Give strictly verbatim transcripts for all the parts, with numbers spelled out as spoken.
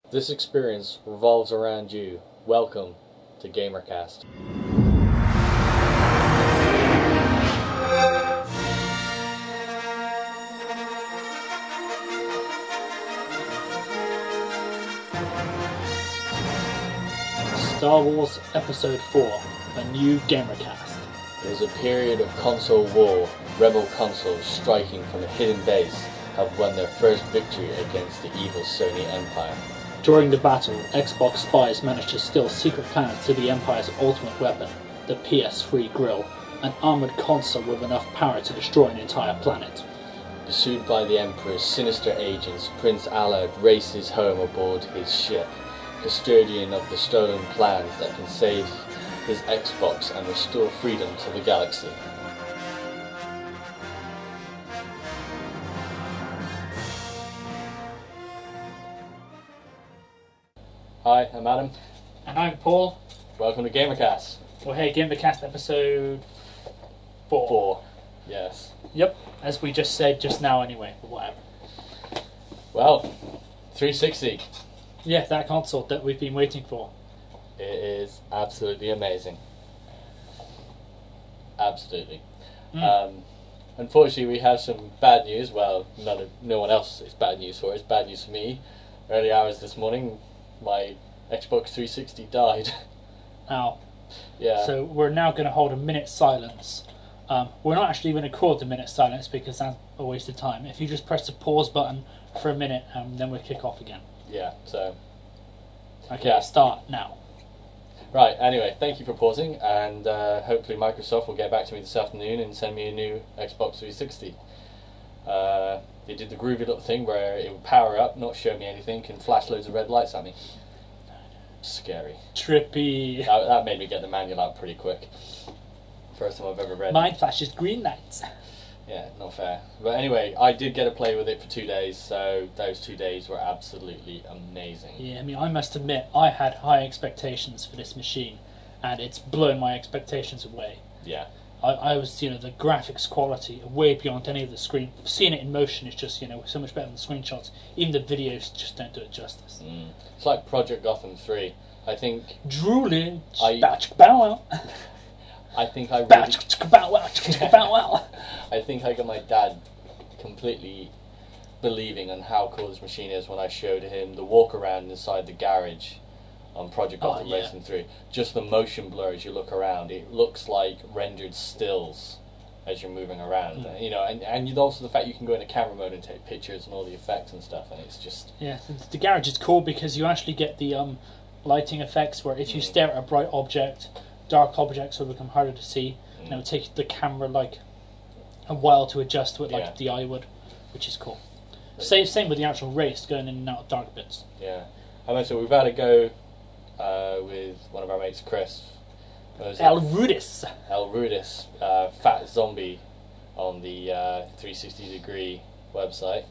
This experience revolves around you. Welcome to GamerCast. Star Wars Episode four, A New GamerCast. There's a period of console war. Rebel consoles striking from a hidden base have won their first victory against the evil Sony Empire. During the battle, Xbox spies managed to steal secret planets to the Empire's ultimate weapon, the P S three Grill, an armoured console with enough power to destroy an entire planet. Pursued by the Emperor's sinister agents, Prince Allard races home aboard his ship, custodian of the stolen plans that can save his Xbox and restore freedom to the galaxy. Hi, I'm Adam. And I'm Paul. Welcome to GamerCast. Well, hey, GamerCast Episode four. Four. Yes. Yep, as we just said just now anyway, but whatever. Well, three sixty. Yeah, that console that we've been waiting for. It is absolutely amazing. Absolutely. Mm. Um, unfortunately, we have some bad news. Well, none of, no one else is bad news for. It's bad news for me. Early hours this morning, my Xbox three sixty died. Now, Yeah. so we're now going to hold a minute silence. Um, we're not actually going to record the minute silence because that's a waste of time. If you just press the pause button for a minute, um, then we'll kick off again. Yeah. So. Okay, Yeah. start now. Right. Anyway, thank you for pausing, and uh, hopefully Microsoft will get back to me this afternoon and send me a new Xbox three sixty. Uh, they did the groovy little thing where it would power up, not show me anything, and flash loads of red lights at me. Scary. Trippy. That, that made me get the manual out pretty quick. First time I've ever read Mine flashes green lights. it. Yeah, not fair. But anyway, I did get to play with it for two days, so those two days were absolutely amazing. Yeah, I mean, I must admit, I had high expectations for this machine, and it's blown my expectations away. Yeah. I, I was, you know, the graphics quality way beyond any of the screen. Seeing it in motion is just, you know, so much better than the screenshots. Even the videos just don't do it justice. Mm. It's like Project Gotham three. I think Drooling. I- Bow chicka bow wow. I think I Bow really, chicka chicka bow wow. Chicka chicka bow wow. I think I got my dad completely believing on how cool this machine is when I showed him the walk around inside the garage on Project Oh, Gotham yeah. Racing three. Just the motion blur as you look around. It looks like rendered stills as you're moving around. Mm. You know, and, and also the fact you can go into camera mode and take pictures and all the effects and stuff, and it's just Yeah, the, the garage is cool because you actually get the um, lighting effects where if you Mm. stare at a bright object, dark objects will become harder to see. Mm. And it would take the camera like a while to adjust to it, like Yeah. the eye would, which is cool. Same same with the actual race, going in and out of dark bits. yeah. I mean, so we've had a go uh, with one of our mates, Chris. What was it? El Rudis. El Rudis, uh, Fat Zombie, on the uh, three sixty degree website.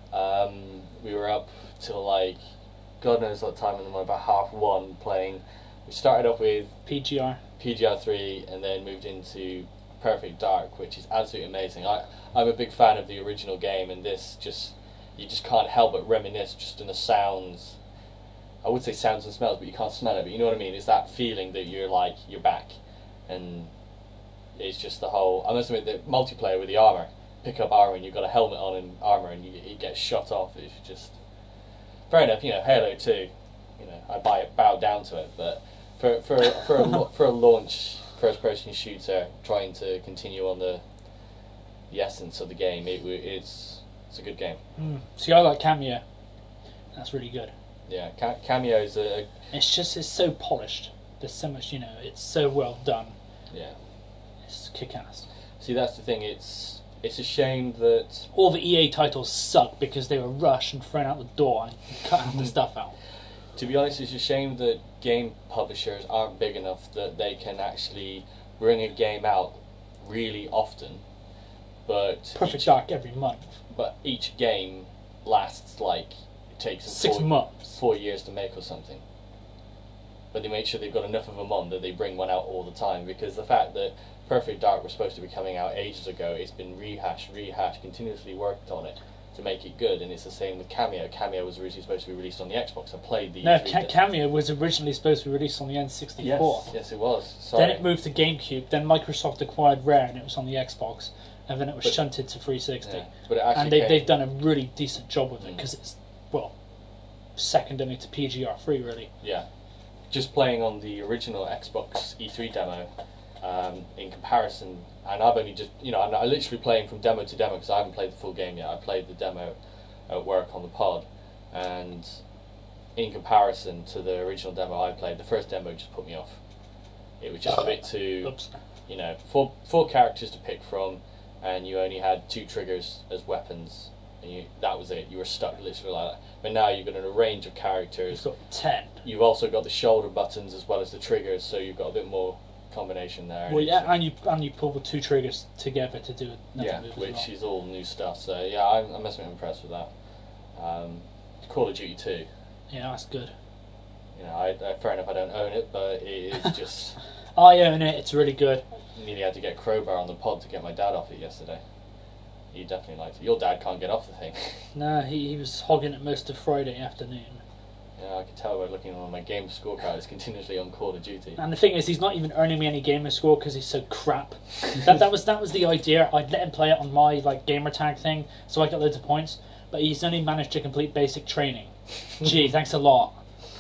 Um, we were up till like, God knows what time in the morning, about half one playing. We started off with P G R. P G R three and then moved into Perfect Dark, which is absolutely amazing. I, I'm a big fan of the original game, and this just, you just can't help but reminisce just in the sounds. I would say sounds and smells, but you can't smell it, but you know what I mean? It's that feeling that you're like, you're back. And it's just the whole, I must admit, the multiplayer with the armour, pick up armour and you've got a helmet on and armour and you, it gets shot off, it's just, fair enough, you know, Halo two, you know, I buy it, bow down to it, but for for for a, lo- for a launch first-person shooter, trying to continue on the the essence of the game, it w- it's it's a good game. Mm. See, I like Cameo. That's really good. Yeah, Ca- Cameo's a It's just, it's so polished. There's so much, you know, it's so well done. yeah. It's kick-ass. See, that's the thing. It's it's a shame that All the E A titles suck because they were rushed and thrown out the door and cut the stuff out. To be honest, it's a shame that game publishers aren't big enough that they can actually bring a game out really often, but Perfect each, Dark every month. but each game lasts like, it takes them Six four, months. four years to make or something. But they make sure they've got enough of them on that they bring one out all the time, because the fact that Perfect Dark was supposed to be coming out ages ago, it's been rehashed, rehashed, continuously worked on it. to make it good, and it's the same with Cameo. Cameo was originally supposed to be released on the Xbox. I played the No, E three Ca- de- Cameo was originally supposed to be released on the N sixty-four. Yes, yes, it was. Sorry. Then it moved to GameCube. Then Microsoft acquired Rare, and it was on the Xbox. And then it was But- shunted to three sixty. Yeah, but it actually And they, came- they've done a really decent job with it Mm. because it's, well, second only to P G R three, really. Yeah, just playing on the original Xbox E three demo, um, in comparison, and I've only just, you know, I'm, I'm literally playing from demo to demo because I haven't played the full game yet. I played the demo at work on the pod, and in comparison to the original demo I played, the first demo just put me off. It was just a bit too, Oops. you know, four four characters to pick from, and you only had two triggers as weapons, and you, that was it. You were stuck literally like that. But now you've got a range of characters. You've got ten. You've also got the shoulder buttons as well as the triggers, so you've got a bit more combination there. Well, yeah, and you and you pull the two triggers together to do another yeah, move as which well. is all new stuff. So yeah, I'm, I'm mostly impressed with that. Um, Call of Duty two. Yeah, that's good. You know, I, I, fair enough, I don't own it, but it is just. I own it. It's really good. Nearly had to get crowbar on the pod to get my dad off it yesterday. He definitely liked it. Your dad can't get off the thing. No, he, he was hogging it most of Friday afternoon. Yeah, I can tell by looking on my game scorecard. It's continuously on Call of Duty. And the thing is, he's not even earning me any gamer score because he's so crap. that that was that was the idea. I'd let him play it on my like gamer tag thing, so I got loads of points. But he's only managed to complete basic training. Gee, thanks a lot.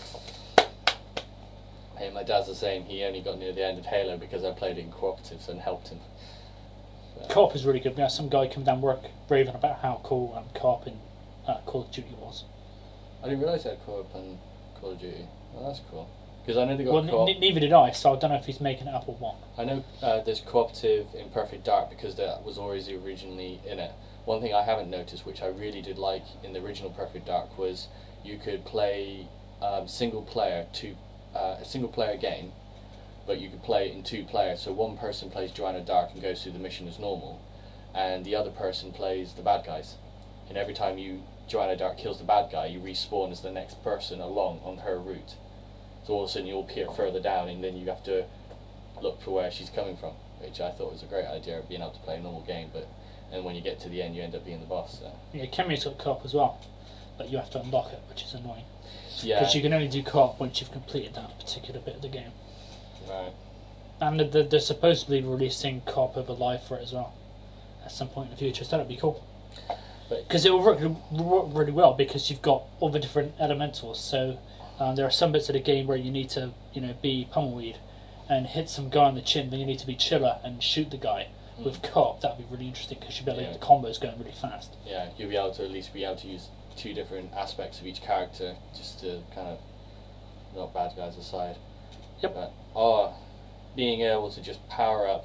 Hey, my dad's the same. He only got near the end of Halo because I played it in cooperatives and helped him. So, Co-op is really good. We had some guy come down work raving about how cool um, co-op in uh, Call of Duty was. I didn't realise they had co-op on Call of Duty. Well, that's cool. Because I know they got Well, co-op. n- neither did I, so I don't know if he's making it up or what. I know uh, there's cooperative in Perfect Dark because that was always originally in it. One thing I haven't noticed, which I really did like in the original Perfect Dark, was you could play um, single player to uh, a single player game, but you could play it in two players. So one person plays Joanna Dark and goes through the mission as normal, and the other person plays the bad guys. And every time you Joanna Dark kills the bad guy, you respawn as the next person along on her route. So all of a sudden you'll appear further down, and then you have to look for where she's coming from, which I thought was a great idea of being able to play a normal game. But and when you get to the end, you end up being the boss. So. Yeah, Cameo's got co-op as well, but you have to unlock it, which is annoying. Yeah. Because you can only do co-op once you've completed that particular bit of the game. Right. And they're, they're supposedly releasing co-op over live for it as well at some point in the future, so that'd be cool. Because it will work, work really well because you've got all the different elementals. So um, there are some bits of the game where you need to, you know, be Pummelweed and hit some guy on the chin, then you need to be Chiller and shoot the guy. Mm. With co-op, that'd be really interesting because you'd be able to Yeah. get the combos going really fast. Yeah, you'll be able to at least be able to use two different aspects of each character just to kind of knock bad guys aside. Yep. But, oh, being able to just power up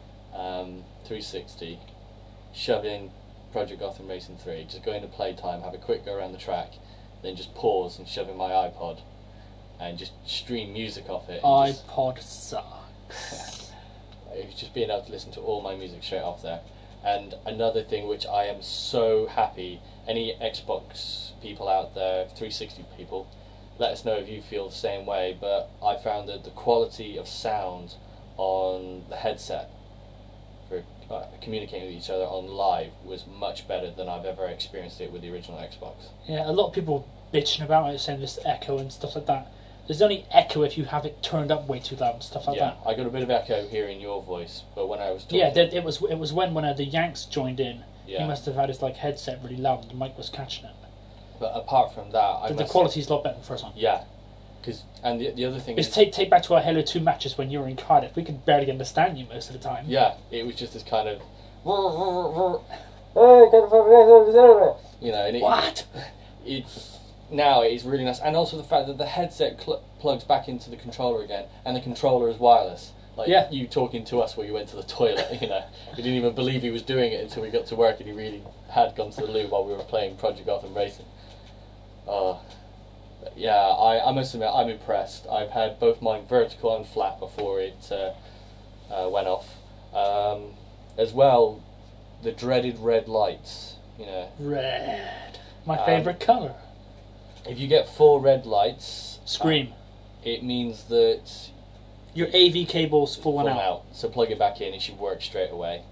um, three sixty, shove in Project Gotham Racing three, just go into playtime, have a quick go around the track, then just pause and shove in my iPod and just stream music off it. and just- iPod sucks. It was just being able to listen to all my music straight off there. And another thing which I am so happy, any Xbox people out there, three sixty people, let us know if you feel the same way, but I found that the quality of sound on the headset for uh, communicating with each other on live was much better than I've ever experienced it with the original Xbox. Yeah, a lot of people bitching about it, saying there's echo and stuff like that. There's only echo if you have it turned up way too loud and stuff like yeah, that. I got a bit of echo hearing your voice, but when I was talking... Yeah, there, it was it was when one of the Yanks joined in. Yeah. He must have had his like headset really loud and the mic was catching it. But apart from that... I The, the must- quality's a lot better than the first one. Yeah. Cause, and the, the other thing It's is... take, take back to our Halo two matches when you were in Cardiff. We could barely understand you most of the time. Yeah, it was just this kind of... You know, and it, What? It's now it is really nice, and also the fact that the headset cl- plugs back into the controller again, and the controller is wireless. Like Yeah. you talking to us while you went to the toilet, you know, we didn't even believe he was doing it until we got to work, and he really had gone to the loo while we were playing Project Gotham Racing. Oh, yeah, I, I must admit I'm impressed. I've had both mine vertical and flat before it uh, uh, went off. Um, as well, the dreaded red lights. You know, Red. My Um, favourite colour. if you get four red lights, Scream. uh, it means that Your A V cable's fallen fallen out. out. So plug it back in; it should work straight away.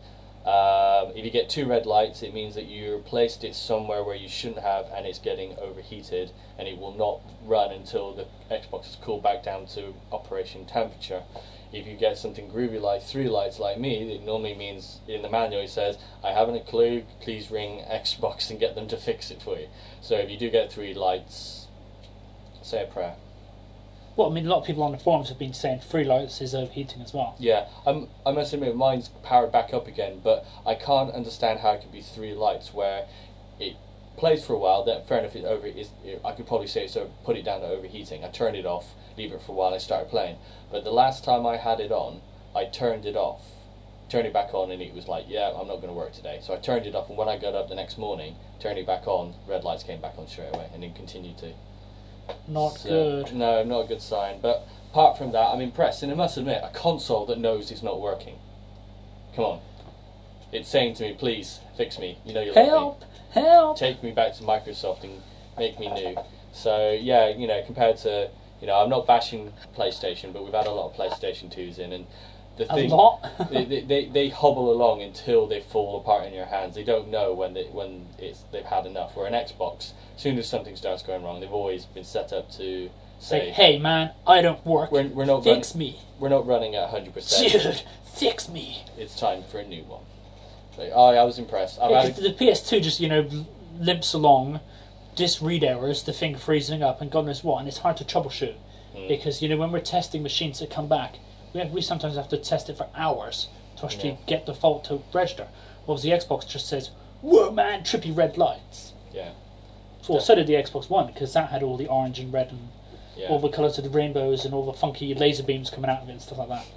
Um, if you get two red lights, it means that you placed it somewhere where you shouldn't have, and it's getting overheated, and it will not run until the Xbox is cooled back down to operation temperature. If you get something groovy like three lights like me, it normally means in the manual it says, I haven't a clue, please ring Xbox and get them to fix it for you. So if you do get three lights, say a prayer. Well, I mean, a lot of people on the forums have been saying three lights is overheating as well. Yeah, I'm, I must admit mine's powered back up again, but I can't understand how it could be three lights where it plays for a while. Then fair enough, it over. It's, it, I could probably say so. Put it down to overheating. I turned it off, leave it for a while. I started playing. But the last time I had it on, I turned it off, turned it back on, and it was like, yeah, I'm not going to work today. So I turned it off, and when I got up the next morning, turned it back on. Red lights came back on straight away, and it continued to. Not So, good. No, not a good sign. But apart from that, I'm impressed. And I must admit, a console that knows it's not working. Come on. It's saying to me, please, fix me. You know you love Help! me. Help! Take me back to Microsoft and make me new. So, yeah, you know, compared to, you know, I'm not bashing PlayStation, but we've had a lot of PlayStation twos in. And the A thing, lot? they, they, they hobble along until they fall apart in your hands. They don't know when they when it's they've had enough. Where an Xbox, as soon as something starts going wrong, they've always been set up to say, Say, hey man, I don't work. we're, we're not Fix running, me. we're not running at one hundred percent. Dude, fix me. It's time for a new one. So, oh, I was impressed. I've Yeah, had 'cause the P S two just, you know, limps along, disk read errors, the thing freezing up, and God knows what, and it's hard to troubleshoot. Mm. Because, you know, when we're testing machines that come back, we have, we sometimes have to test it for hours to actually Yeah. get the fault to register. Whereas the Xbox just says, whoa man, trippy red lights. yeah, Well, so did the Xbox One, because that had all the orange and red and yeah. all the colours of the rainbows and all the funky laser beams coming out of it and stuff like that.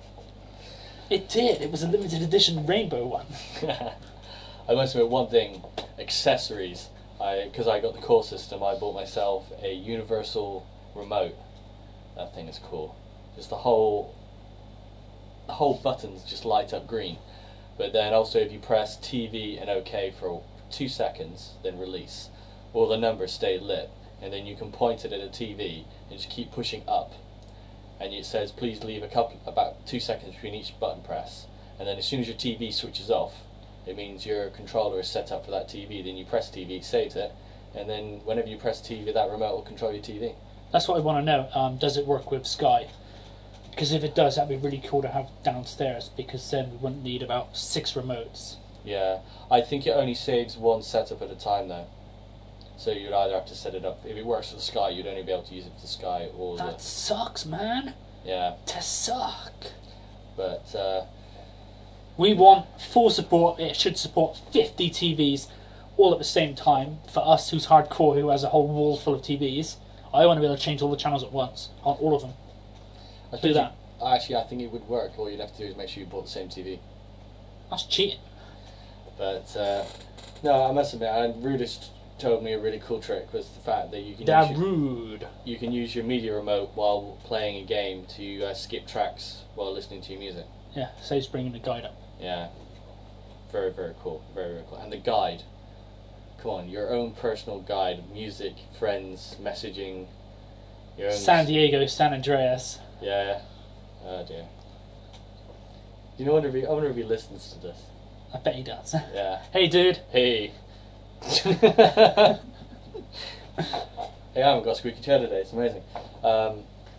It did. It was a limited edition rainbow one. I must admit one thing: accessories. I because I got the core system, I bought myself a universal remote. That thing is cool. Just the whole, the whole buttons just light up green. But then also, if you press T V and OK for two seconds, then release, all the numbers stay lit, and then you can point it at a T V and just keep pushing up. And it says, please leave a couple about two seconds between each button press. And then as soon as your T V switches off, it means your controller is set up for that T V. Then you press T V, saves it, and then whenever you press T V, that remote will control your T V. That's what I want to know. Um, does it work with Sky? Because if it does, that'd be really cool to have downstairs, because then we wouldn't need about six remotes. Yeah, I think it only saves one setup at a time though. So you'd either have to set it up. If it works for the Sky, you'd only be able to use it for the Sky or That the sucks, man. yeah. To suck. But uh, We want full support. It should support fifty T Vs all at the same time. For us, who's hardcore, who has a whole wall full of T Vs, I want to be able to change all the channels at once on all of them. I Do think that. you- actually, I think it would work. All you'd have to do is make sure you bought the same T V. That's cheating. But uh, no, I must admit, and Rudist told me a really cool trick was the fact that you can That use your, rude. you can use your media remote while playing a game to uh, skip tracks while listening to your music. Yeah, saves bringing the guide up. Yeah, very very cool, very very cool. And the guide, come on, your own personal guide, music, friends, messaging, your own San Diego, San Andreas. Yeah. Oh dear. You know, I wonder if he, I wonder if he listens to this. I bet he does. Yeah. Hey, dude. Hey. Hey, I haven't got a squeaky chair today. It's amazing. Um,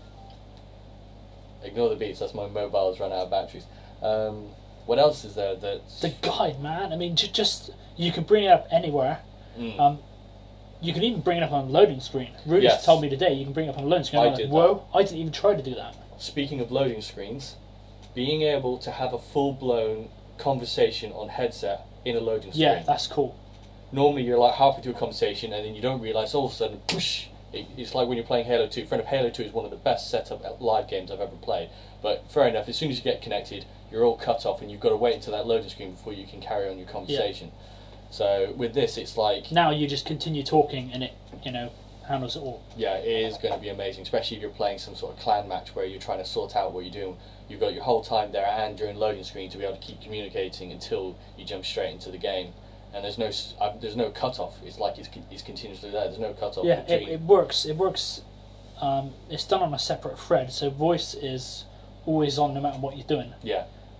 ignore the beats. That's my mobile's run out of batteries. Um, what else is there that? The guide, man. I mean, j- just you can bring it up anywhere. Mm. Um, you can even bring it up on a loading screen. Rudy Yes. told me today you can bring it up on a loading screen. I I'm like, did whoa! I didn't even try to do that. Speaking of loading screens, being able to have a full-blown conversation on headset in a loading screen. Yeah, that's cool. Normally you're like halfway through a conversation and then you don't realise all of a sudden, whoosh, it, it's like when you're playing Halo two. Friend of Halo two is one of the best setup live games I've ever played. But fair enough, as soon as you get connected, you're all cut off and you've got to wait until that loading screen before you can carry on your conversation. So with this, it's like, Now you just continue talking and it, you know, handles it all. yeah, it is going to be amazing, especially if you're playing some sort of clan match where you're trying to sort out what you're doing. You've got your whole time there and during loading screen to be able to keep communicating until you jump straight into the game. And there's no s- uh, there's no cut off. It's like it's, it's continuously there. There's no cut off. Yeah, it, between. it works. It works. Um, it's done on a separate thread, so voice is always on no matter what you're doing. Yeah.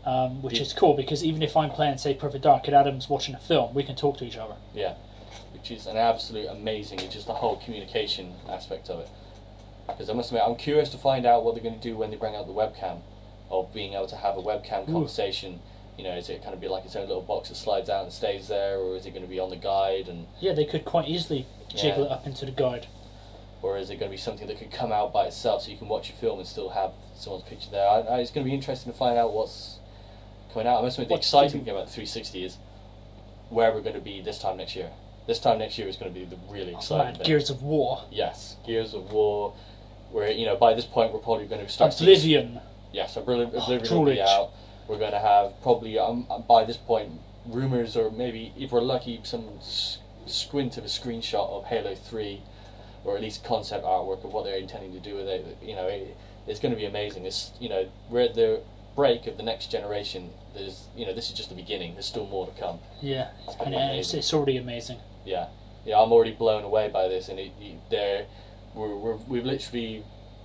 um, which Yeah. is cool because even if I'm playing, say, Perfect Dark and Adam's watching a film, we can talk to each other. Yeah, which is an absolute amazing. It's just the whole communication aspect of it. Because I must admit, I'm curious to find out what they're going to do when they bring out the webcam, of being able to have a webcam Ooh. conversation. You know, is it kind of be like its own little box that slides out and stays there, or is it going to be on the guide, and Yeah, they could quite easily jiggle Yeah. it up into the guide. or is it going to be something that could come out by itself so you can watch your film and still have someone's picture there? I, I, it's going to be interesting to find out what's coming out. I must admit, the What's exciting the- thing about the three sixty is where we're going to be this time next year. This time next year is going to be the really exciting Man, bit. Gears of War, Yes, Gears of War. Where, you know, by this point we're probably going to start seeing- Oblivion. Yes, Oblivion, Oblivion will Coolidge. be out. We're going to have probably um, by this point rumors, or maybe if we're lucky, some s- squint of a screenshot of Halo three, or at least concept artwork of what they're intending to do with it. You know, it, it's going to be amazing. It's, you know, we're at the break of the next generation. There's, you know, this is just the beginning. There's still more to come. Yeah, It's gonna and be uh, it's, amazing. it's already amazing. Yeah, yeah. I'm already blown away by this, and it, it, they're, we're, we're we've literally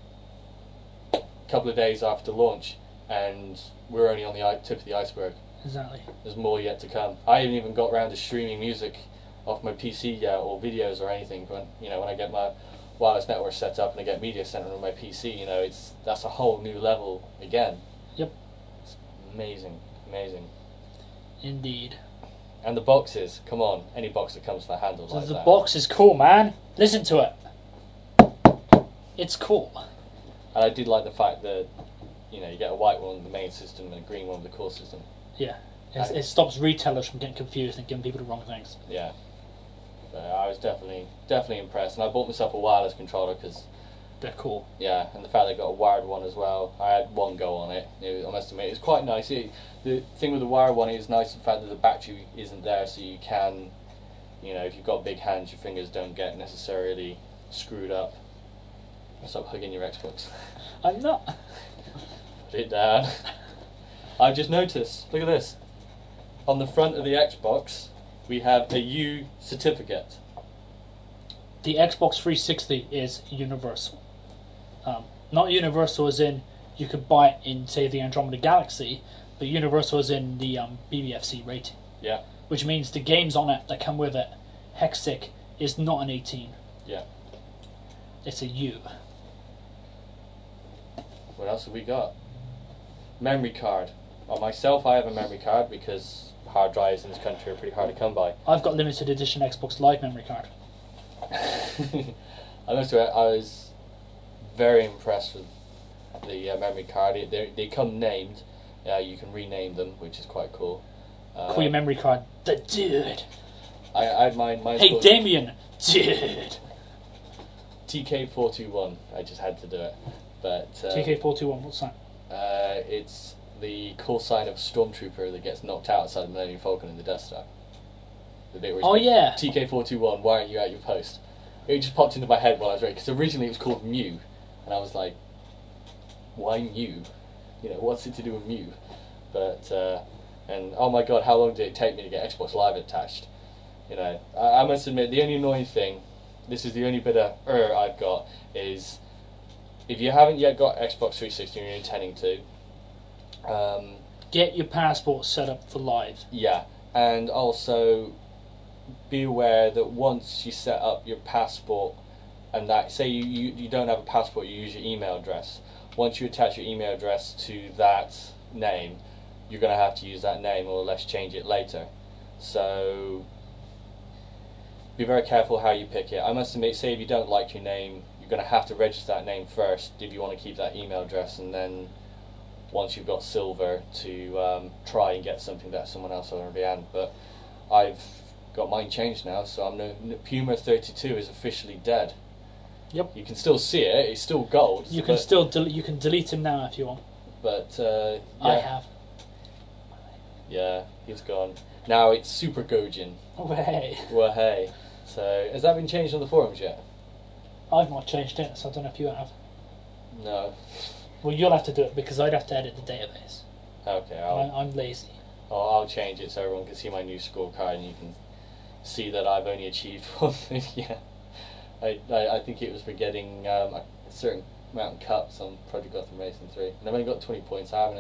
a couple of days after launch, and we're only on the i- tip of the iceberg. Exactly. There's more yet to come. I haven't even got round to streaming music off my P C yet, or videos or anything. When you know, when I get my wireless network set up and I get Media Center on my P C, you know, it's that's a whole new level again. Yep. It's amazing, amazing. Indeed. And the boxes, come on, any box that comes with a handle So like the that. box is cool, man. Listen to it. It's cool. And I did like the fact that, you know, you get a white one with the main system and a green one with the core system. Yeah. It, it stops retailers from getting confused and giving people the wrong things. Yeah. But I was definitely, definitely impressed. And I bought myself a wireless controller because, They're cool. yeah, and the fact they got a wired one as well. I had one go on it. it I must admit, it's quite nice. It, the thing with the wired one is nice, the fact that the battery isn't there, so you can, you know, if you've got big hands, your fingers don't get necessarily screwed up. Stop hugging your Xbox. I'm not. Put it down. I've just noticed, look at this. On the front of the Xbox, we have a U certificate. The Xbox three sixty is universal. Um, not universal as in you could buy it in, say, the Andromeda Galaxy, but universal as in the um, B B F C rating. Yeah, Which means the games on it that come with it, Hexic, is not an eighteen. yeah. It's a U. What else have we got? Memory card. On myself, I have a memory card because hard drives in this country are pretty hard to come by. I've got limited edition Xbox Live memory card. I must admit, I was very impressed with the uh, memory card. It, they they come named. Uh, you can rename them, which is quite cool. Uh, Call your memory card the dude. I, I had mine. Mine's Hey called Damien, dude. T K four two one. I just had to do it, but uh, T K four two one. What's that? uh, it's the call sign of Stormtrooper that gets knocked out outside the Millennium Falcon in the Death Star. The bit where it's Oh yeah. T K four two one, why aren't you at your post? It just popped into my head while I was reading, because originally it was called Mew, and I was like, why Mew? You know, what's it to do with Mew? But, uh, and oh my god, how long did it take me to get Xbox Live attached? You know, I, I must admit, the only annoying thing, this is the only bit of er I've got, is if you haven't yet got Xbox three sixty and you're intending to, um, Get your passport set up for live. yeah, and also be aware that once you set up your passport, and that, say you, you, you don't have a passport, you use your email address. Once you attach your email address to that name, you're going to have to use that name or less change it later. So be very careful how you pick it. I must admit, say if you don't like your name, you're going to have to register that name first if you want to keep that email address, and then once you've got silver to um, try and get something that someone else already had. But I've got mine changed now, so I'm no, no, Puma thirty-two is officially dead. Yep. You can still see it; it's still gold. You can but, still del- you can delete him now if you want. But uh, yeah, I have. yeah, he's gone. Now it's Super Gojin. Oh hey. Well, hey. So has that been changed on the forums yet? I've not changed it, so I don't know if you have. No. Well, you'll have to do it because I'd have to edit the database. Okay, I'm, I'll I'm lazy. I'll, I'll change it so everyone can see my new scorecard and you can see that I've only achieved one thing. Yeah. I, I I think it was for getting um, a certain amount of cups on Project Gotham Racing three, and I've only got twenty points. I haven't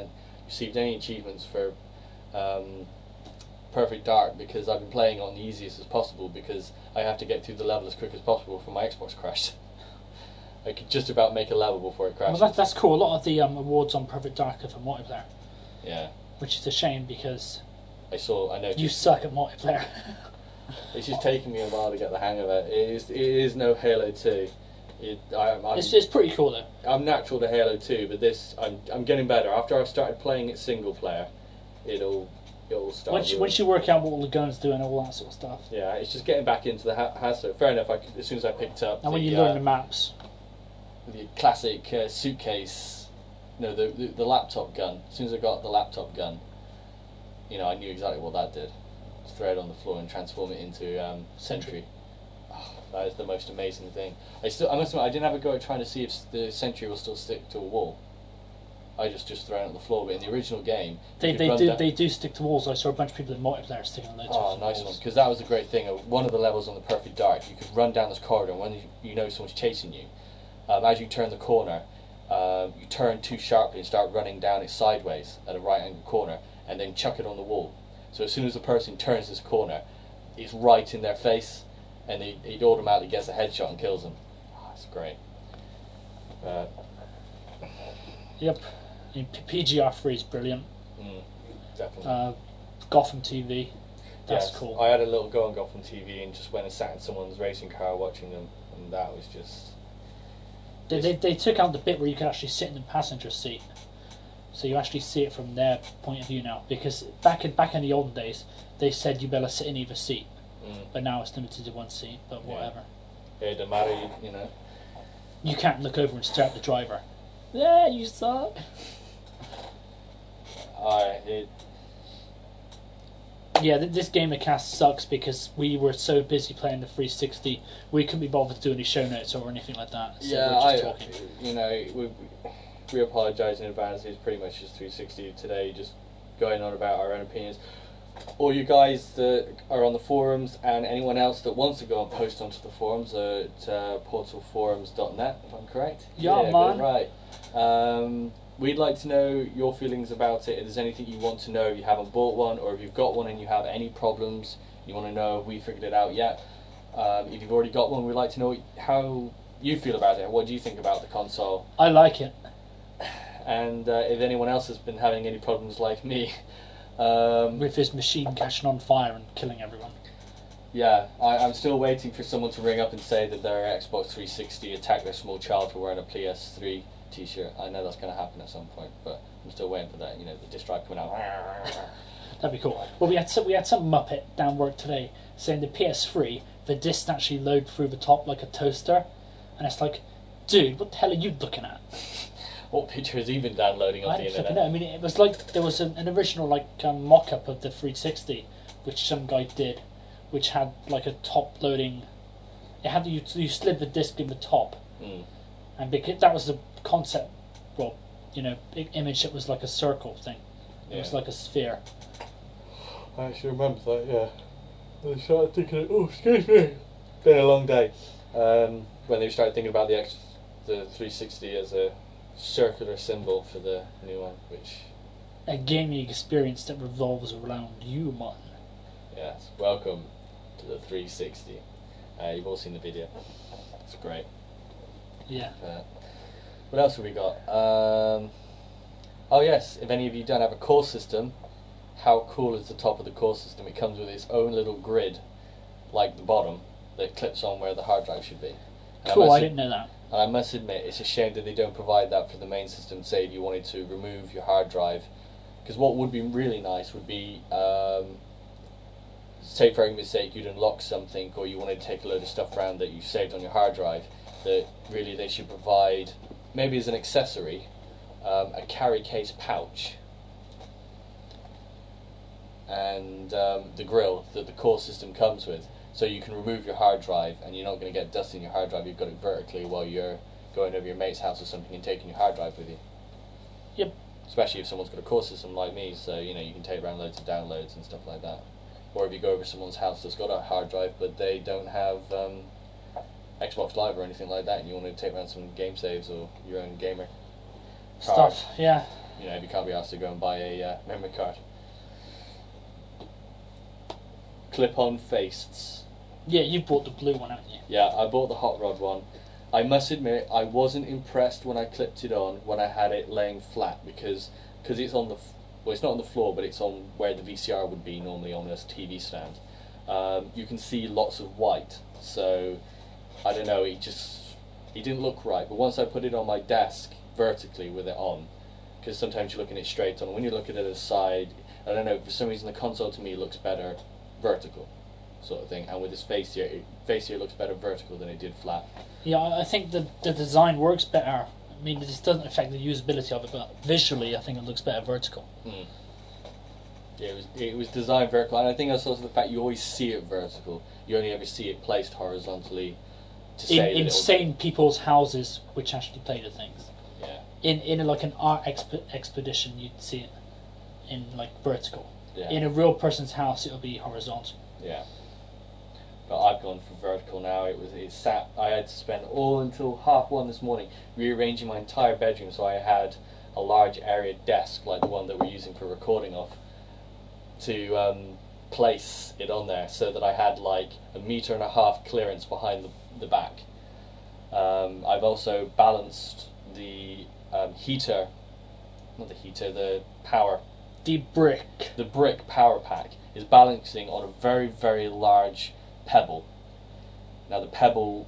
received any achievements for um, Perfect Dark because I've been playing on the easiest as possible because I have to get through the level as quick as possible before my Xbox crashed. I could just about make a level before it crashed. Well, that, that's cool. A lot of the um, awards on Perfect Dark are for multiplayer. Yeah. Which is a shame because I saw. I know. You suck at multiplayer. It's just taking me a while to get the hang of it. It is. It is no Halo two. It, I, I'm, It's, it's pretty cool though. I'm natural to Halo two, but this I'm I'm getting better. After I've started playing it single player, it'll it'll start. Once you, once you work out what all the guns do and all that sort of stuff. Yeah, it's just getting back into the ha- hassle. Fair enough. I could, as soon as I picked up. And the, when you uh, learn the maps. The classic uh, suitcase, no, the, the the laptop gun. As soon as I got the laptop gun, you know, I knew exactly what that did. Just throw it on the floor and transform it into um, Sentry. Oh, that is the most amazing thing. I still, I must admit, I didn't have a go at trying to see if the Sentry will still stick to a wall. I just just throw it on the floor. But in the original game, they they do they do stick to walls. I saw a bunch of people in multiplayer sticking on those. Oh, nice walls. One! Because that was a great thing. One of the levels on the Perfect Dark, you could run down this corridor, and when you, you know someone's chasing you. Um, as you turn the corner, um, you turn too sharply and start running down it sideways at a right angle corner and then chuck it on the wall. So as soon as the person turns this corner, it's right in their face and he, he automatically gets a headshot and kills them. Oh, that's great. Uh, yep. I mean, P G R three is brilliant. Mm, definitely. Uh, Gotham T V, that's yes, cool. I had a little go on Gotham T V and just went and sat in someone's racing car watching them, and that was just... They, they, they took out the bit where you could actually sit in the passenger seat, so you actually see it from their point of view now. Because back in back in the olden days, they said you better sit in either seat, mm. but now it's limited to one seat. But whatever. Yeah, it doesn't matter, you, you know. You can't look over and stare at the driver. Yeah, you suck. I it. Yeah, th- this Gamercast sucks because we were so busy playing the three sixty, we couldn't be bothered to do any show notes or anything like that. So yeah, we're just I, talking. you know, we we apologise in advance. It's pretty much just three sixty today, just going on about our own opinions. All you guys that are on the forums and anyone else that wants to go and post onto the forums are at uh, portal forums dot net, if I'm correct. Yeah, yeah man. Right. Um, we'd like to know your feelings about it. If there's anything you want to know, if you haven't bought one, or if you've got one and you have any problems, you want to know if we figured it out yet. Um, if you've already got one, we'd like to know how you feel about it. What do you think about the console? I like it. And uh, if anyone else has been having any problems like me, um, with his machine catching on fire and killing everyone. Yeah, I, I'm still waiting for someone to ring up and say that their Xbox three sixty attacked their small child for wearing a P S three t-shirt. I know that's going to happen at some point, but I'm still waiting for that. You know, the disk drive coming out. That'd be cool. Well, we had some, we had some Muppet down work today saying the P S three, the discs actually load through the top like a toaster, and it's like, dude, what the hell are you looking at? What picture has he been downloading on I the don't internet? know. I mean, it was like there was an, an original like um, mock-up of the three sixty, which some guy did, which had like a top loading. It had you you slid the disc in the top, mm. and because that was the concept. Well, you know, big image. It was like a circle thing. It yeah. was like a sphere. I actually remember that. Yeah, I started thinking, oh, excuse me, it's been a long day. Um, when they started thinking about the X, the three sixty as a circular symbol for the new one, which a gaming experience that revolves around you, man. Yes, welcome to the three sixty. Uh, you've all seen the video. It's great. Yeah. Uh, what else have we got? Um, oh yes, if any of you don't have a core system, how cool is the top of the core system? It comes with its own little grid, like the bottom, that clips on where the hard drive should be. And Cool, I, I didn't know that. And I must admit, it's a shame that they don't provide that for the main system. Say if you wanted to remove your hard drive, because what would be really nice would be, um, say for argument's sake, you'd unlock something, or you wanted to take a load of stuff around that you saved on your hard drive. That really they should provide, maybe as an accessory, um, a carry case pouch, and um, the grill that the core system comes with. So you can remove your hard drive and you're not going to get dust in your hard drive. You've got it vertically while you're going over your mate's house or something and taking your hard drive with you. Yep. Especially if someone's got a core system like me, so you know you can take around loads of downloads and stuff like that. Or if you go over someone's house that's got a hard drive but they don't have um, Xbox Live or anything like that, and you want to take around some game saves or your own gamer card. Stuff, yeah. You know, if you can't be asked to go and buy a uh, memory card. Clip-on faces. Yeah, you bought the blue one, haven't you? Yeah, I bought the Hot Rod one. I must admit, I wasn't impressed when I clipped it on when I had it laying flat because cause it's on the f- well, it's not on the floor, but it's on where the V C R would be normally on this T V stand. Um, you can see lots of white, so I don't know. It just it didn't look right. But once I put it on my desk vertically with it on, because sometimes you're looking at it straight on, when you're looking at the side, I don't know. For some reason, the console to me looks better vertical, sort of thing. And with this face here, it, face here looks better vertical than it did flat. Yeah, I I think the the design works better. I mean, this doesn't affect the usability of it, but visually, I think it looks better vertical. Mm. Yeah, it was it was designed vertical, and I think that's also the fact you always see it vertical. You only ever see it placed horizontally. To say In that insane people's houses, which actually play the things. Yeah. In in like an art exp- expedition, you'd see it in like vertical. Yeah. In a real person's house, it'll be horizontal. Yeah. But I've gone for vertical now. It was it sat. I had to spend all until half one this morning rearranging my entire bedroom so I had a large area desk like the one that we're using for recording off to um, place it on there so that I had like a metre and a half clearance behind the, the back. Um, I've also balanced the um, heater, not the heater, the power. The brick. The brick power pack is balancing on a very, very large pebble. Now the pebble,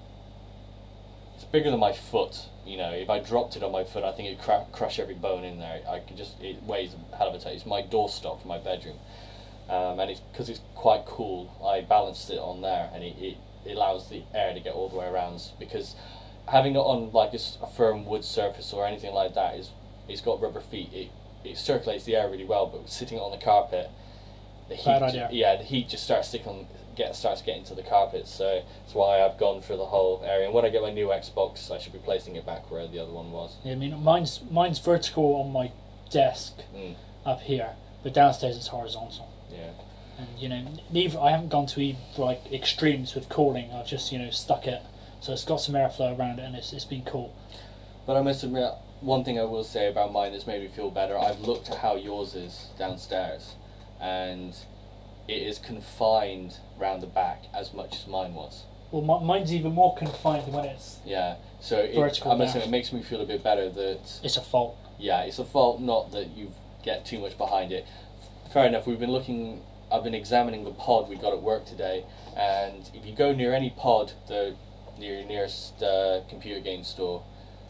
it's bigger than my foot. You know, if I dropped it on my foot, I think it'd cra- crush every bone in there. I could just, it weighs a hell of a ton. It's my doorstop for my bedroom, um, and it's because it's quite cool. I balanced it on there, and it, it, it allows the air to get all the way around. Because having it on like a, a firm wood surface or anything like that is, it's got rubber feet. It it circulates the air really well, but sitting on the carpet, the heat, Bad idea. yeah, the heat just starts sticking, get starts getting to the carpet. So that's why I've gone for the whole area. And when I get my new Xbox, I should be placing it back where the other one was. Yeah, I mean, mine's mine's vertical on my desk Mm. up here, but downstairs it's horizontal. Yeah. And you know, neither I haven't gone to e- like extremes with cooling. I've just you know stuck it, so it's got some airflow around it, and it's it's been cool. But I must admit, one thing I will say about mine that's made me feel better. I've looked at how yours is downstairs, and it is confined round the back as much as mine was. Well, mi- mine's even more confined when it's Yeah, so it, Vertical I must down. admit, it makes me feel a bit better that, it's a fault. yeah, it's a fault, not that you get too much behind it. Fair enough, we've been looking, I've been examining the pod we got at work today, and if you go near any pod, the near your nearest uh, computer game store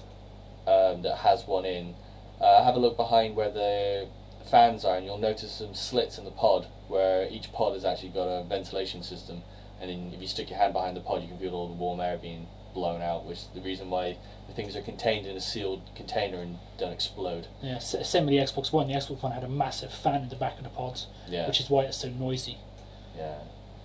um, that has one in, uh, have a look behind where the fans are, and you'll notice some slits in the pod where each pod has actually got a ventilation system, and then if you stick your hand behind the pod you can feel all the warm air being blown out, which is the reason why the things are contained in a sealed container and don't explode. Yeah, s- same with the Xbox One. The Xbox One had a massive fan in the back of the pods, Yeah. which is why it's so noisy. Yeah.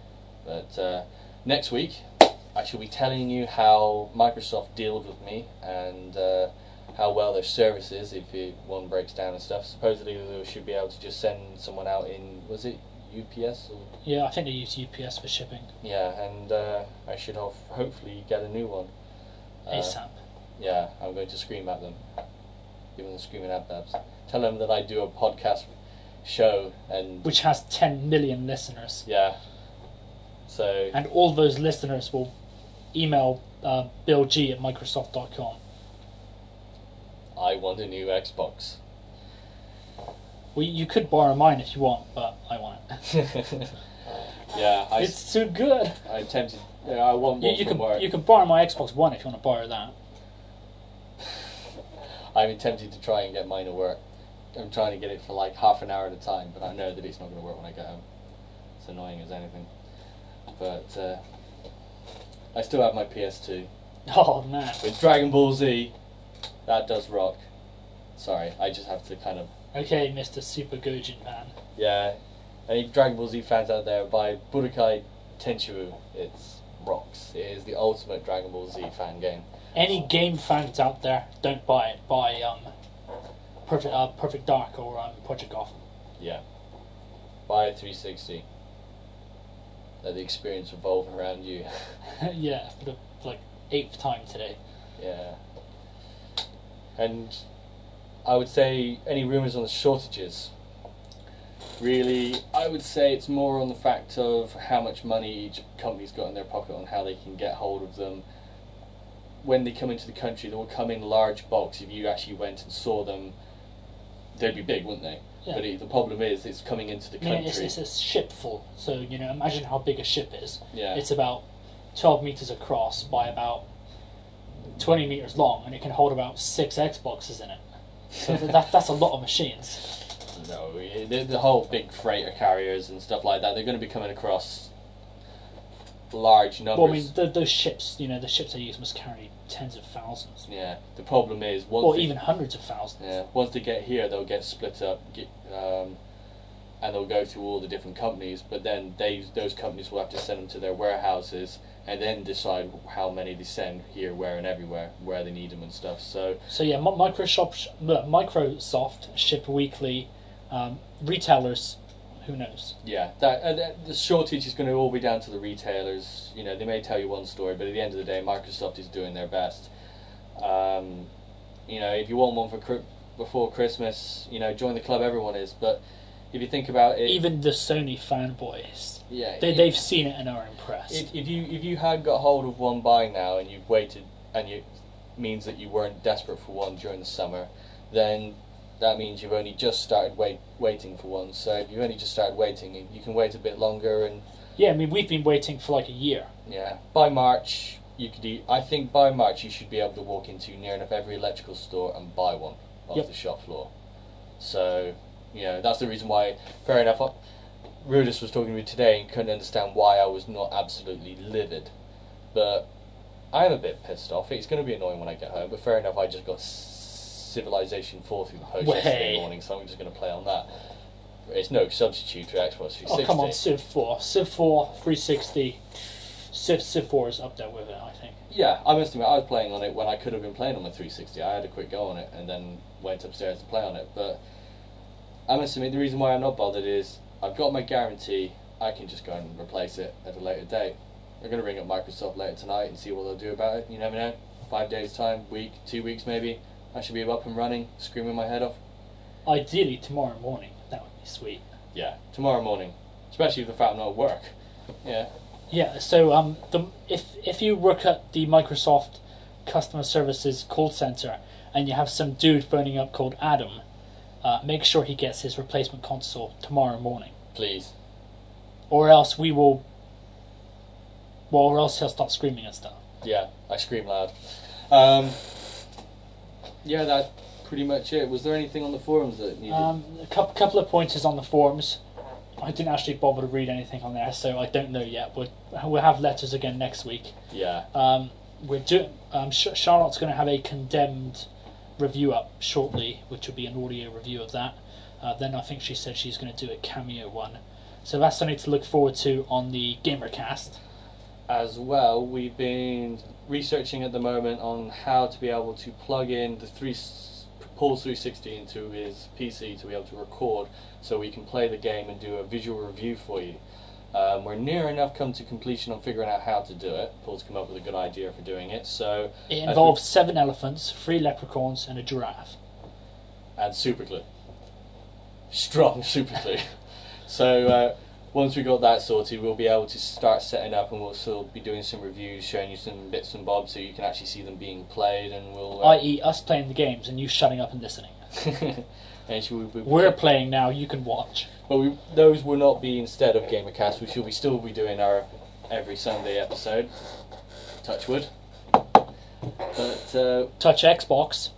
But uh, next week I shall be telling you how Microsoft dealt with me and uh, how well their service is if it, one breaks down and stuff. Supposedly they should be able to just send someone out in, was it U P S? Or? Yeah, I think they use U P S for shipping. Yeah, and uh, I should ho- hopefully get a new one. Uh, ASAP. Yeah, I'm going to scream at them. Give them the screaming at babs. Tell them that I do a podcast show and... Which has ten million listeners. Yeah. So... And all those listeners will email uh, Bill G at Microsoft dot com. I want a new Xbox. Well, you could borrow mine if you want, but I want it. Yeah, I, It's too good. I'm tempted. Yeah, I want You, one you from can work. you can borrow my Xbox One if you want to borrow that. I'm tempted to try and get mine to work. I'm trying to get it for like half an hour at a time, but I know that it's not going to work when I get home. It's annoying as anything. But uh, I still have my P S two. Oh man. With Dragon Ball Z, that does rock. Sorry, I just have to kind of... Okay, Mister Super Gojin man. Yeah, any Dragon Ball Z fans out there, buy Budokai Tenkaichi. It's rocks. It is the ultimate Dragon Ball Z fan game. Any game fans out there, don't buy it. Buy um, Perfect uh, Perfect Dark or um, Project Gotham. Yeah. Buy a three sixty. Let the experience revolve around you. Yeah, for the like eighth time today. Yeah. And I would say any rumours on the shortages. Really, I would say it's more on the fact of how much money each company's got in their pocket on how they can get hold of them. When they come into the country, they will come in large bulks. If you actually went and saw them, they'd be big, wouldn't they? Yeah. But it, the problem is, it's coming into the I mean, country. it's, it's a ship full, so you know, imagine how big a ship is. Yeah. It's about twelve meters across by about twenty meters long, and it can hold about six Xboxes in it. So that that's a lot of machines. No, the, the whole big freighter carriers and stuff like that, they're going to be coming across large numbers. Well, I mean, the, those ships, you know, the ships they use must carry tens of thousands. Yeah, the problem is... Once or they, even hundreds of thousands. Yeah, once they get here, they'll get split up, get, um, and they'll go through all the different companies, but then they those companies will have to send them to their warehouses and then decide how many they send here, where, and everywhere, where they need them and stuff. So, so yeah, Microsoft, Microsoft ship weekly. Um, retailers, who knows? Yeah, that uh, the shortage is going to all be down to the retailers. You know, they may tell you one story, but at the end of the day, Microsoft is doing their best. Um, you know, if you want one for before Christmas, you know, join the club. Everyone is, but if you think about it, even the Sony fanboys, yeah, they if, they've seen it and are impressed. If, if you if you had got hold of one by now and you've waited, and you means that you weren't desperate for one during the summer, then that means you've only just started wait, waiting for one. So if you've only just started waiting, you can wait a bit longer. And yeah, I mean, we've been waiting for like a year. Yeah, by March you could. E- I think by March you should be able to walk into near enough every electrical store and buy one off yep. the shop floor. So you know that's the reason why. Fair enough. Rudis was talking to me today and couldn't understand why I was not absolutely livid, but I am a bit pissed off. It's going to be annoying when I get home. But fair enough. I just got Civilization four through the post Way. yesterday morning, so I'm just going to play on that. It's no substitute for Xbox three sixty. Oh, come on, Civ four. Civ four, three sixty. Civ, Civ four is up there with it, I think. Yeah, I must admit, I was playing on it when I could have been playing on my three sixty. I had a quick go on it and then went upstairs to play on it. But I must admit, the reason why I'm not bothered is I've got my guarantee. I can just go and replace it at a later date. I'm going to ring up Microsoft later tonight and see what they'll do about it. You never know. Five days' time, week, two weeks maybe. I should be up and running, screaming my head off. Ideally tomorrow morning, that would be sweet. Yeah, tomorrow morning, especially if the fact I'm not at work. Yeah. Yeah. So um, the if if you work at the Microsoft customer services call center and you have some dude phoning up called Adam, uh, make sure he gets his replacement console tomorrow morning. Please. Or else we will. Well, or else he'll start screaming and stuff. Yeah, I scream loud. Um. Yeah, that's pretty much it. Was there anything on the forums that needed? Um, a couple, couple of pointers on the forums. I didn't actually bother to read anything on there, so I don't know yet. We'll, we'll have letters again next week. Yeah. Um, we're do- um, Sh- Charlotte's going to have a condemned review up shortly, which will be an audio review of that. Uh, then I think she said she's going to do a cameo one. So that's something to look forward to on the Gamercast. As well, we've been researching at the moment on how to be able to plug in the three Paul's three sixty into his P C to be able to record, so we can play the game and do a visual review for you. Um, we're near enough come to completion on figuring out how to do it. Paul's come up with a good idea for doing it. So it involves seven elephants, three leprechauns, and a giraffe. And super glue. Strong super glue. So uh, once we got that sorted, we'll be able to start setting up, and we'll still be doing some reviews, showing you some bits and bobs, so you can actually see them being played, and we'll. Uh, that is, us playing the games and you shutting up and listening. and we, we, We're playing now. You can watch. But we, those will not be instead of Gamercast. We shall be still be doing our every Sunday episode. Touchwood. But uh, touch Xbox.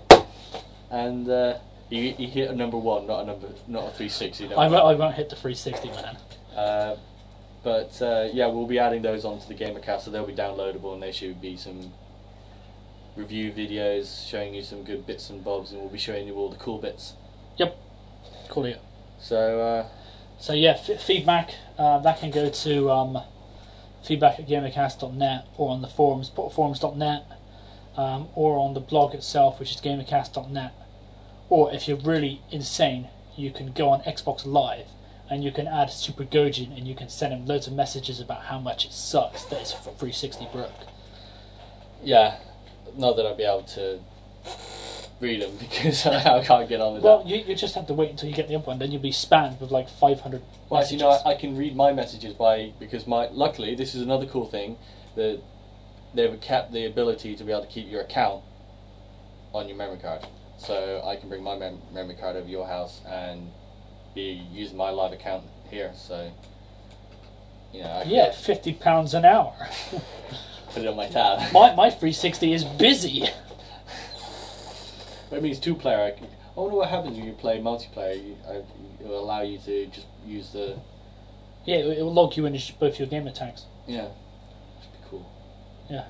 And. Uh, You, you hit a number one, not a number, not a three sixty. I won't, I won't hit the three sixty, man. Uh, but uh, yeah, we'll be adding those onto the Gamercast, so they'll be downloadable, and there should be some review videos showing you some good bits and bobs, and we'll be showing you all the cool bits. Yep, cool. Yeah. So. Uh, so yeah, f- feedback uh, that can go to um, feedback at gamercast dot net or on the forums, portforums dot net, um, or on the blog itself, which is gamercast dot net. Or if you're really insane, you can go on Xbox Live and you can add Super Gojin and you can send him loads of messages about how much it sucks that it's three sixty broke. Yeah, not that I'd be able to read them because I can't get on with Well, that. you, you just have to wait until you get the other one, then you'll be spammed with like five hundred Well, messages. you know, I, I can read my messages by because my luckily this is another cool thing that they've kept the ability to be able to keep your account on your memory card. So I can bring my mem- memory card over to your house and be using my live account here. So you know, I can Yeah, fifty pounds an hour. put it on my tab. my my three sixty is busy. That means two player. I, can, I wonder what happens when you play multiplayer. You, I, it will allow you to just use the Yeah, it will log you in as both your gamer tags. yeah. Should be cool. Yeah.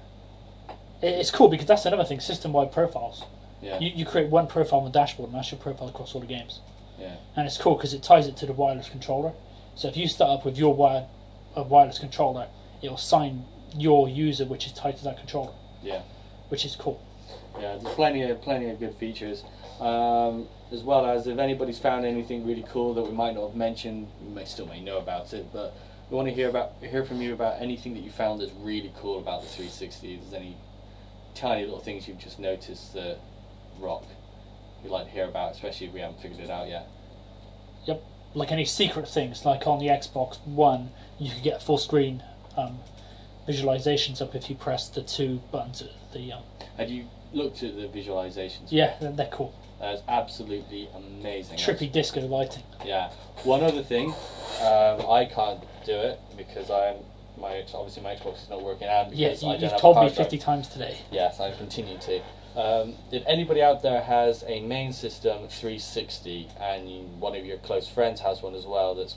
It, it's cool because that's another thing, system-wide profiles. Yeah. You, you create one profile on the dashboard and that's your profile across all the games. Yeah. And it's cool because it ties it to the wireless controller. So if you start up with your wire, a wireless controller, it will assign your user which is tied to that controller. Yeah. Which is cool. Yeah, there's plenty of plenty of good features, um, as well as if anybody's found anything really cool that we might not have mentioned, we may still may know about it. But we want to hear about hear from you about anything that you found that's really cool about the three sixty. If there's any tiny little things you've just noticed that rock, we'd like to hear about, especially if we haven't figured it out yet. Yep. Like any secret things, like on the Xbox One, you could get full screen um, visualizations up if you press the two buttons at the. Um, Had you looked at the visualizations? yeah, they're, they're cool. That's absolutely amazing. Trippy disco lighting. Yeah. One other thing, um, I can't do it because I'm my obviously my Xbox is not working and Yeah, because you, I don't you've have told a me hard drive. fifty times today. Yes, I continue to. Um, if anybody out there has a main system three sixty and you, one of your close friends has one as well that's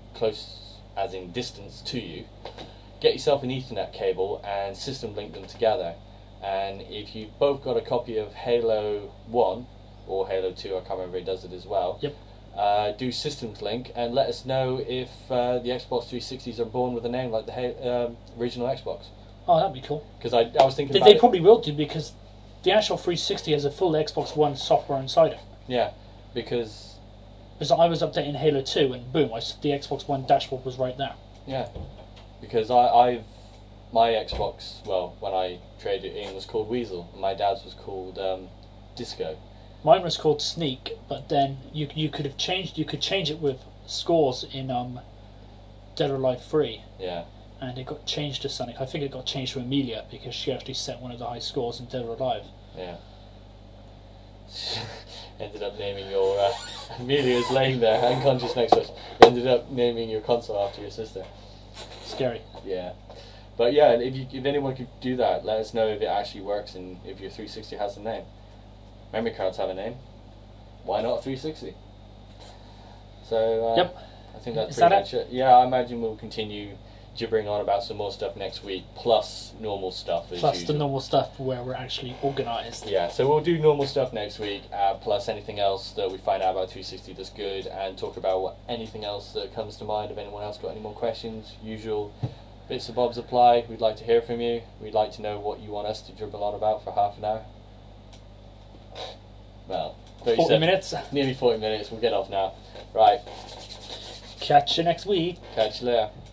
close as in distance to you, get yourself an Ethernet cable and system link them together. And if you've both got a copy of Halo one or Halo two, I can't remember if it does it as well, Yep. uh, do systems link and let us know if uh, the Xbox three sixties are born with a name like the ha- um, original Xbox. Oh, that'd be cool. Because I, I was thinking They, about they it. probably will do because the actual three sixty has a full Xbox One software inside it. Yeah, because Because I was updating Halo two and boom, I, s- the Xbox One dashboard was right there. yeah, because I, I've my Xbox. Well, when I traded it in, was called Weasel. And my dad's was called um, Disco. Mine was called Sneak, but then you you could have changed. You could change it with scores in um, Dead or Alive three, Yeah, and it got changed to Sonic. I think it got changed to Amelia because she actually set one of the high scores in Dead or Alive. yeah. Ended up naming your uh, Amelia's laying there, unconscious next to us. Ended up naming your console after your sister. Scary. Yeah, but yeah, if you if anyone could do that, let us know if it actually works and if your three sixty has a name. Memory cards have a name. Why not three sixty? So uh, Yep. I think that's Is pretty that much it? Yeah, I imagine we'll continue gibbering on about some more stuff next week, plus normal stuff as Plus usual. the normal stuff where we're actually organised. Yeah, so we'll do normal stuff next week, uh, plus anything else that we find out about three sixty that's good, and talk about what anything else that comes to mind. If anyone else got any more questions, usual bits and bobs apply. We'd like to hear from you. We'd like to know what you want us to dribble on about for half an hour. Well, Forty minutes. Nearly forty minutes. We'll get off now. Right, Catch you next week. catch you later.